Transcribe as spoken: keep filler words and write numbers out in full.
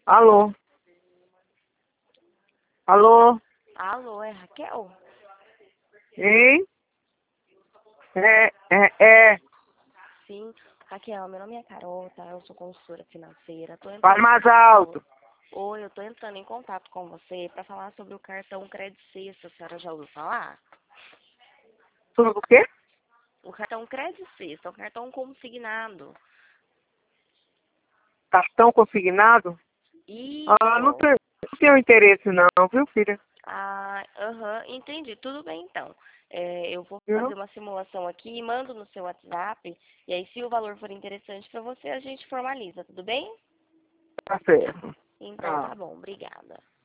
Alô? Alô? Alô, é Raquel? Hein? É, é, é. Sim. Raquel, meu nome é Carol, tá? Eu sou consultora financeira. Tô entrando Fale em mais contato... alto. Oi, eu tô entrando em contato com você para falar sobre o cartão Credit Sexta. A senhora já ouviu falar? Sobre o quê? O cartão Credit Sexta é um cartão consignado. Cartão consignado? Ah, não Isso. tenho, não tenho interesse não, viu, filha? Ah, aham, entendi. Tudo bem, então. É, eu vou fazer Viu? uma simulação aqui e mando no seu WhatsApp. E aí, se o valor for interessante para você, a gente formaliza, tudo bem? Tá certo. Então, Tchau. tá bom. Obrigada.